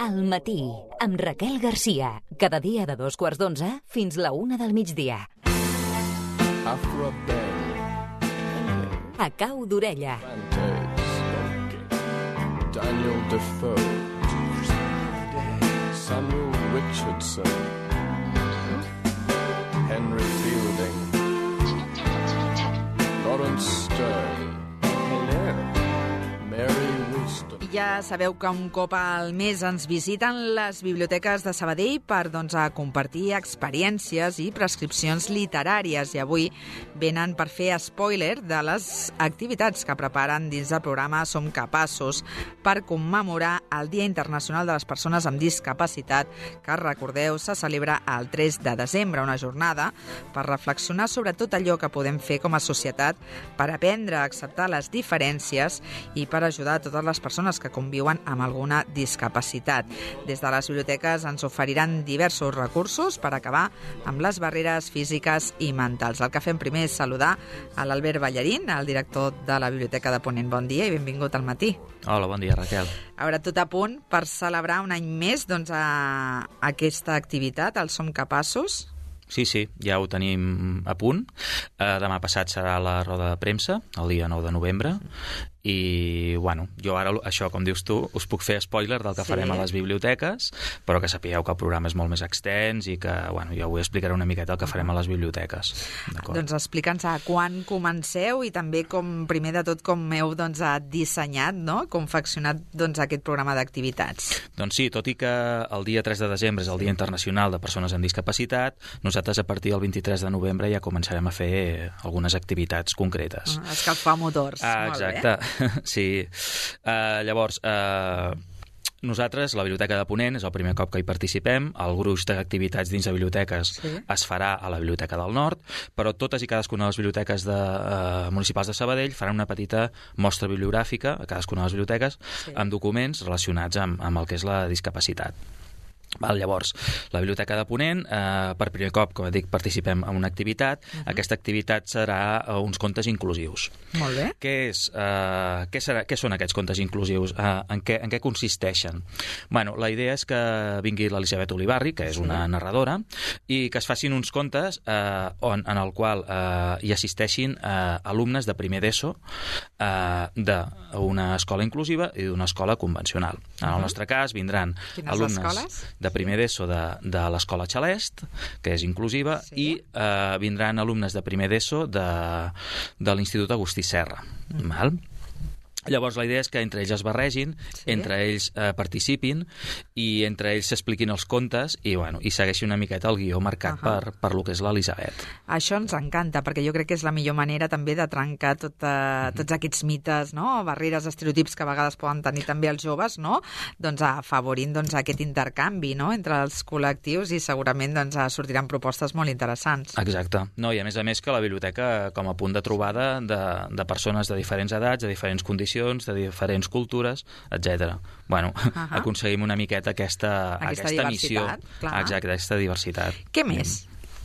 Al matí, amb Raquel Garcia. Cada dia de 2:15 fins la 1 del migdia. A cau d'orella. Daniel Defoe, Samuel Richardson, Henry Fielding, Lawrence Stern, Mary Wollstonecraft. Ja sabeu que un cop al mes ens visiten les biblioteques de Sabadell per compartir experiències i prescripcions literàries, i avui venen per fer spoiler de les activitats que preparen dins del programa Som Capaços per commemorar el Dia Internacional de les Persones amb Discapacitat, que, recordeu, se celebra el 3 de desembre, una jornada per reflexionar sobre tot allò que podem fer com a societat per aprendre a acceptar les diferències i per ajudar a totes les persones que conviuen amb alguna discapacitat. Des de les biblioteques ens oferiran diversos recursos per acabar amb les barreres físiques i mentals. El que fem primer és saludar a l'Albert Ballarín, el director de la Biblioteca de Ponent. Bon dia i benvingut al matí. Hola, bon dia, Raquel. A veure, tot a punt per celebrar un any més aquesta activitat, el Som Capaços? Sí, ja ho tenim a punt. Demà passat serà la roda de premsa, el dia 9 de novembre, i, bueno, jo ara, això, com dius tu, us puc fer spoiler del que farem a les biblioteques, però que sapigueu que el programa és molt més extens i que, bueno, jo avui explicaré una miqueta el que farem a les biblioteques. Doncs explica'ns quan comenceu i també primer de tot com heu dissenyat, confeccionat aquest programa d'activitats. Doncs sí, tot i que el dia 3 de desembre és el Dia Internacional de Persones amb Discapacitat, nosaltres a partir del 23 de novembre ja començarem a fer algunes activitats concretes. Escalfar motors. Exacte. Sí. Llavors, nosaltres, la Biblioteca de Ponent, és el primer cop que hi participem. El gruix d'activitats dins de biblioteques es farà a la Biblioteca del Nord, però totes i cadascuna de les biblioteques municipals de Sabadell faran una petita mostra bibliogràfica a cadascuna de les biblioteques amb documents relacionats amb el que és la discapacitat. Llavors, la Biblioteca de Ponent, per primer cop, com dic, participem en una activitat. Aquesta activitat serà uns contes inclusius. Molt bé. Què són aquests contes inclusius? En què consisteixen? Bueno, la idea és que vingui l'Elisabet Olivarri, que és una narradora, i que es facin uns contes en el qual hi assisteixin alumnes de primer d'ESO d'una escola inclusiva i d'una escola convencional. En el nostre cas vindran alumnes de primer d'ESO de l'Escola Xalest, que és inclusiva, i vindran alumnes de primer d'ESO de l'Institut Agustí Serra. Val? Llavors, la idea és que entre ells es barregin, entre ells participin i entre ells s'expliquin els contes i segueixin una miqueta el guió marcat per lo que és l'Elisabet. Això ens encanta, perquè jo crec que és la millor manera també de trencar tots aquests mites, barreres, estereotips que a vegades poden tenir també els joves, afavorint aquest intercanvi entre els col·lectius, i segurament sortiran propostes molt interessants. Exacte. I a més que la biblioteca com a punt de trobada de persones de diferents edats, de diferents condicions, de diferents cultures, etc. Aconseguim una miqueta aquesta missió. Exacte, aquesta diversitat. Què més?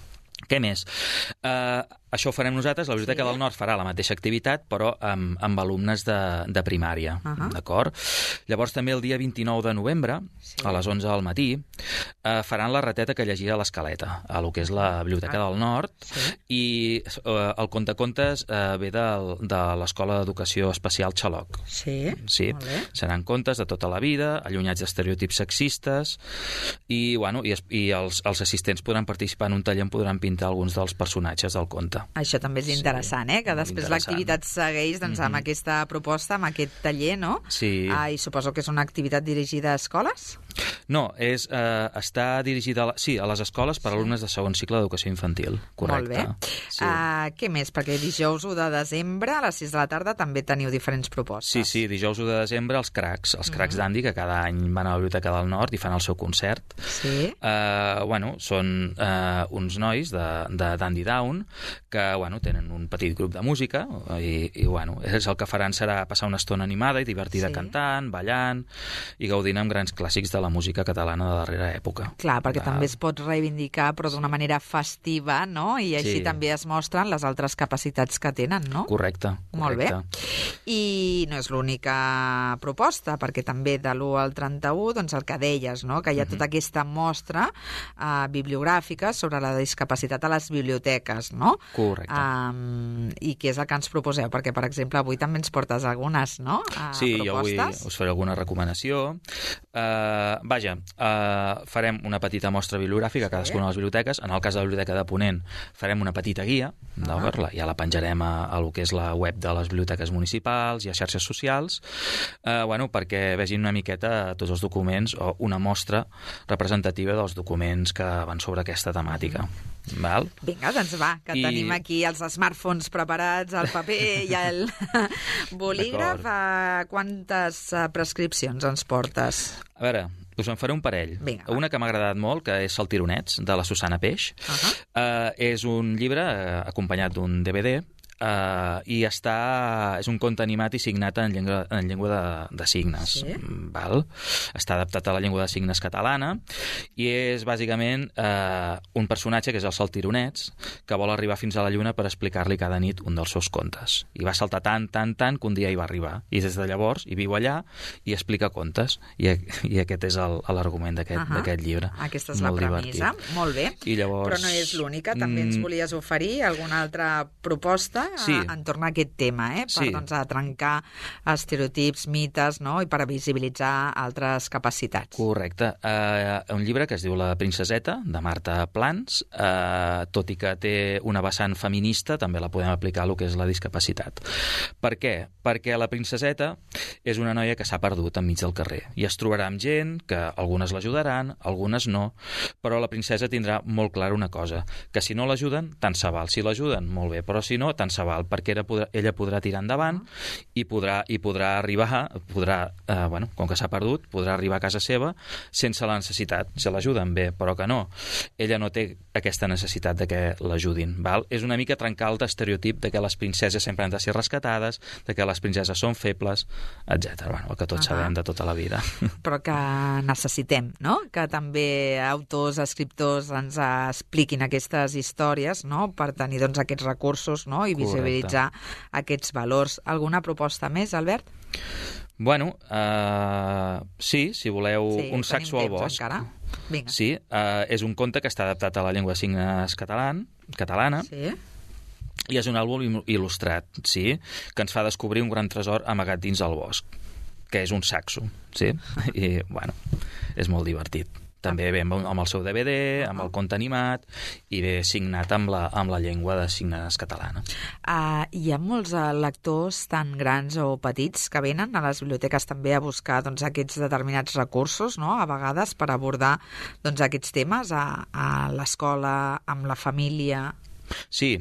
Això ho farem nosaltres. La Biblioteca del Nord farà la mateixa activitat, però amb alumnes de primària. D'acord? Llavors, també el dia 29 de novembre, a les 11 del matí, faran la rateta que llegia a l'Escaleta, a lo que és la Biblioteca del Nord, i el contacontes ve de l'Escola d'Educació Especial Xaloc. Sí. Seran contes de tota la vida, allunyats d'estereotips sexistes, i els assistents podran participar en un taller on podran pintar alguns dels personatges del conte. Això també és interessant, que després l'activitat segueix amb aquesta proposta, amb aquest taller, no? Sí. I suposo que és una activitat dirigida a escoles? No, està dirigida a les escoles per alumnes de segon cicle d'educació infantil. Correcte. Molt bé. Sí. Què més? Perquè dijous 1 de desembre a les 6 de la tarda també teniu diferents propostes. Sí, dijous 1 de desembre els cracs d'Andy, que cada any van a la Biblioteca del Nord i fan el seu concert. Sí. Són uns nois de Dandy Down que tenen un petit grup de música i el que faran serà passar una estona animada i divertida cantant, ballant i gaudint amb grans clàssics de la la música catalana de la darrera època. Clar, perquè també es pot reivindicar, però d'una manera festiva, no? I així també es mostren les altres capacitats que tenen, no? Correcte. Molt bé. I no és l'única proposta, perquè també de l'1 al 31, doncs el que deies, no? Que hi ha tota aquesta mostra bibliogràfica sobre la discapacitat a les biblioteques, no? Correcte. I què és el que ens proposeu? Perquè, per exemple, avui també ens portes algunes, no? Sí, propostes. Jo avui us faré alguna recomanació. Farem una petita mostra bibliogràfica a cadascuna de les biblioteques. En el cas de la Biblioteca de Ponent farem una petita guia, ja la penjarem a lo que és la web de les biblioteques municipals i a xarxes socials, perquè vegin una miqueta tots els documents o una mostra representativa dels documents que van sobre aquesta temàtica. Val? Vinga, doncs va, que tenim aquí els smartphones preparats, el paper i el bolígraf. Quantes prescripcions ens portes? A veure, us en faré un parell. Vinga, una que m'ha agradat molt, que és Saltironets, de la Susana Peix. És un llibre acompanyat d'un DVD i és un conte animat i signat en llengua de signes. Sí. Val? Està adaptat a la llengua de signes catalana i és bàsicament un personatge que és el Saltironets que vol arribar fins a la lluna per explicar-li cada nit un dels seus contes. I va saltar tant que un dia hi va arribar. I des de llavors hi viu allà i explica contes. I aquest és l'argument d'aquest llibre. Aquesta és la premissa. Molt bé. I llavors... Però no és l'única. També ens volies oferir alguna altra proposta entorn a aquest tema, per trencar estereotips, mites, no? I per visibilitzar altres capacitats. Correcte. Un llibre que es diu La princeseta, de Marta Plans, tot i que té una vessant feminista, també la podem aplicar a lo que és la discapacitat. Per què? Perquè la princeseta és una noia que s'ha perdut enmig del carrer i es trobarà amb gent que algunes l'ajudaran, algunes no, però la princesa tindrà molt clara una cosa, que si no l'ajuden, tant se val. Si l'ajuden, molt bé, però si no, tant se val, perquè ella podrà tirar endavant i podrà arribar, com que s'ha perdut, podrà arribar a casa seva sense la necessitat. Si l'ajuden, bé, però que no. Ella no té aquesta necessitat de que l'ajudin. És una mica trencar el estereotip de que les princeses sempre han de ser rescatades, de que les princeses són febles, etc. El que tots sabem de tota la vida. Però que necessitem, no? Que també autors, escriptors ens expliquin aquestes històries, no? Per tenir aquests recursos, no? I visibilitzar aquests valors. Alguna proposta més, Albert? Sí, si voleu, un saxo al bosc. Vinga. Sí, és un conte que està adaptat a la llengua de signes catalana. Sí. I és un àlbum il·lustrat, sí, que ens fa descobrir un gran tresor amagat dins el bosc, que és un saxo, sí? I, és molt divertit. També ve amb el seu DVD, amb el conte animat i ve signat amb la llengua de signes catalana. Hi ha molts lectors tan grans o petits que venen a les biblioteques també a buscar aquests determinats recursos, no? A vegades per abordar aquests temes a l'escola, amb la família. Sí,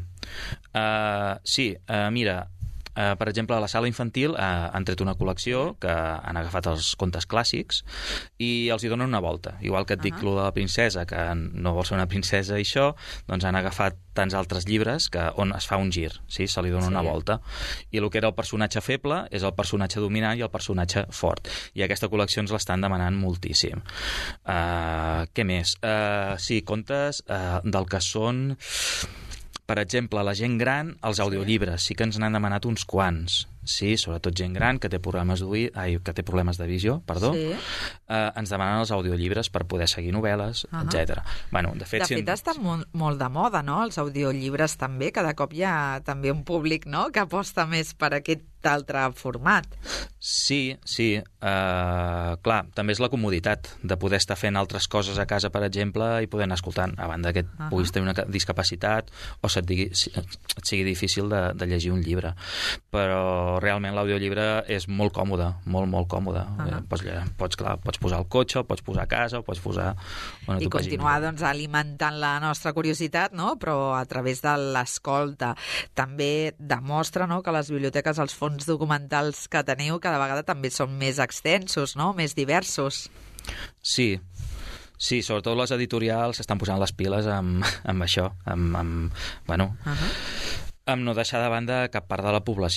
mira, per exemple, a la sala infantil han tret una col·lecció que han agafat els contes clàssics i els hi donen una volta. Igual que et dic lo de la princesa, que no vol ser una princesa i això, doncs han agafat tants altres llibres on es fa un gir, sí? Se li dona una volta. I el que era el personatge feble és el personatge dominant i el personatge fort. I aquesta col·lecció ens l'estan demanant moltíssim. Què més? Sí, contes del que són... Per exemple, la gent gran, els audiollibres, sí que ens n'han demanat uns quants. Sí, sobretot gent gran que té problemes de visió, ens demanen els audiollibres per poder seguir novel·les, etc. De fet està molt de moda, no?, els audiollibres també. Cada cop hi ha també un públic, no?, que aposta més per aquest altre format. Sí. Clar, també és la comoditat de poder estar fent altres coses a casa, per exemple, i poder anar escoltant, a banda que puguis tenir una discapacitat o et sigui difícil de llegir un llibre. Però realment l'audiollibre és molt còmode, molt còmode. Pots posar al cotxe, pots posar a casa, pots posar... I continuar alimentant la nostra curiositat, no?, però a través de l'escolta. També demostra, no?, que les biblioteques, els fons documentals que teniu cada vegada també són més extensos, no?, més diversos. Sí, sobretot les editorials estan posant les piles amb això, amb no deixar de banda cap part de la població.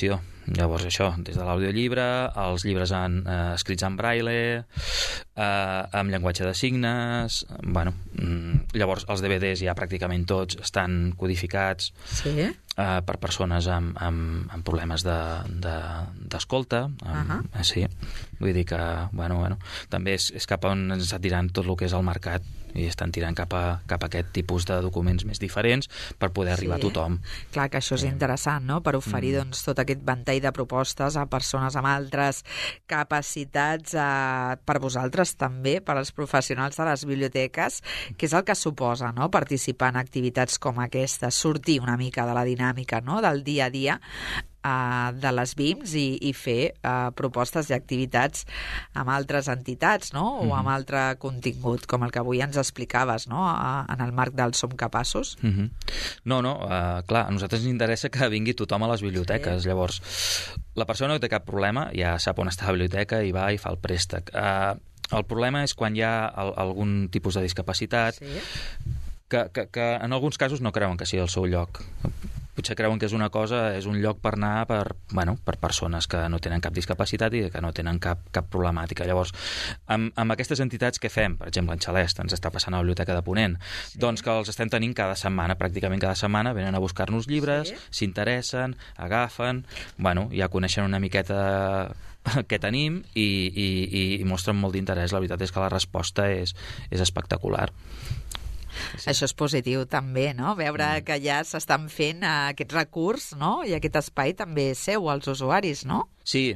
Llavors això, des de l'audiollibre, els llibres escrits en braille, amb llenguatge de signes, bueno, llavors els DVDs ja pràcticament tots estan codificats per persones amb problemes d'escolta, sí, vull dir que, bueno, també és cap on ens està tirant tot el que és el mercat, i estan tirant cap a aquest tipus de documents més diferents per poder arribar a tothom. Clar que això és interessant, no?, per oferir doncs, tot aquest ventall de propostes a persones amb altres capacitats, per vosaltres també, per als professionals de les biblioteques, que és el que suposa, no?, participar en activitats com aquesta, sortir una mica de la dinàmica, no?, del dia a dia de les BIMs i fer propostes i activitats amb altres entitats, no?, o amb altre contingut, com el que avui ens explicaves, no?, en el marc del Som Capaços. No, clar, a nosaltres ens interessa que vingui tothom a les biblioteques. Llavors, la persona no té cap problema, ja sap on està la biblioteca i va i fa el préstec. El problema és quan hi ha algun tipus de discapacitat que en alguns casos no creuen que sigui el seu lloc. Potser creuen que és una cosa, és un lloc per anar per persones que no tenen cap discapacitat i que no tenen cap problemàtica. Llavors, amb aquestes entitats què fem? Per exemple, en Xalest ens està passant a la Biblioteca de Ponent. Doncs que els estem tenint cada setmana, pràcticament cada setmana, venen a buscar-nos llibres, s'interessen, agafen, ja coneixen una miqueta què tenim i mostren molt d'interès. La veritat és que la resposta és espectacular. Sí. Això és positiu també, no?, veure que ja s'estan fent aquest recurs, no?, i aquest espai també seu als usuaris, no? Sí.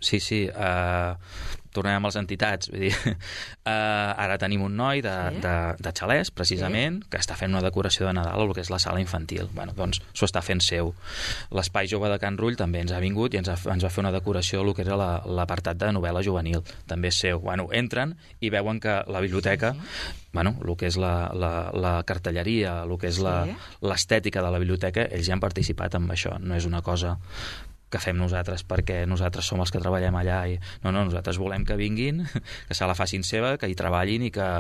Tornem amb les entitats. Vull dir, ara tenim un noi de Xalès, precisament, que està fent una decoració de Nadal al que és la sala infantil. Doncs s'ho està fent seu. L'Espai Jove de Can Rull també ens ha vingut i ens va fer una decoració del que era l'apartat de novel·la juvenil. També és seu. Entren i veuen que la biblioteca, el que és la cartelleria, el que és l'estètica de la biblioteca, ells ja han participat amb això. No és una cosa que fem nosaltres perquè nosaltres som els que treballem allà i nosaltres volem que vinguin, que se la facin seva, que hi treballin i que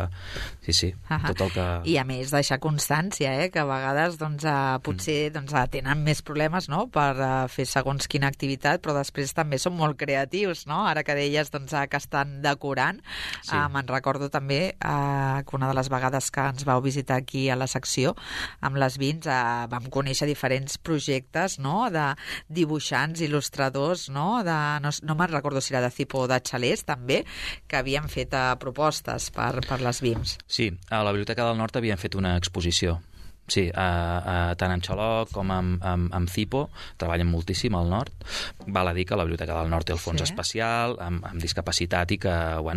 tot el que... I a més deixar constància, que a vegades potser tenen més problemes, no?, per fer segons quina activitat, però després també són molt creatius, no?, ara que deies que estan decorant. Me'n recordo també que una de les vegades que ens vau visitar aquí a la secció amb les BIMs vam conèixer diferents projectes, no?, de dibuixants, il·lustradors, no me'n recordo si era de Cipo o de Xalès, també, que havien fet propostes per les BIMs. Sí, a la Biblioteca del Nord havien fet una exposició. Sí, tant amb Xaloc com amb Cipo treballen moltíssim al nord. Val a dir que la Biblioteca del Nord té el fons especial amb discapacitat i que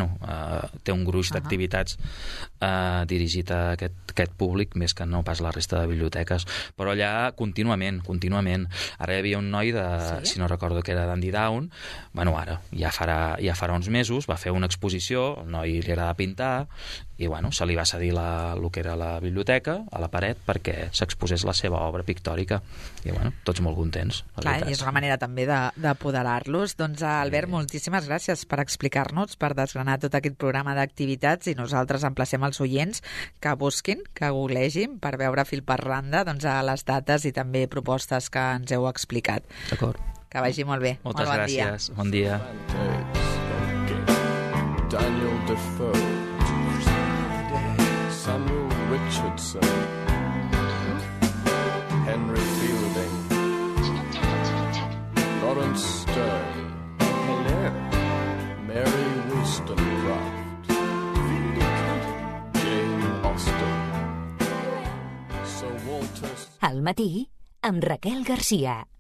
té un gruix d'activitats dirigit a aquest públic més que no pas la resta de biblioteques, però allà contínuament. Ara hi havia un noi si no recordo que era d'Andy Down, ara ja farà uns mesos, va fer una exposició, el noi li agrada pintar i se li va cedir el que era la biblioteca a la paret perquè s'exposés la seva obra pictòrica i tots molt contents. Clar, i és una manera també d'apoderar-los. Doncs Albert, moltíssimes gràcies per explicar-nos, per desgranar tot aquest programa d'activitats, i nosaltres emplacem els oients que busquin, que googlegin per veure fil per randa a les dates i també propostes que ens heu explicat. D'acord. Que vagi molt bé. Moltes gràcies. Bon dia. Daniel Defoe, Samuel Richardson, Henry Fielding, Lawrence Stern, Mary Wollstonecraft, Jane Austen, Sir Walter... Al matí, amb Raquel Garcia.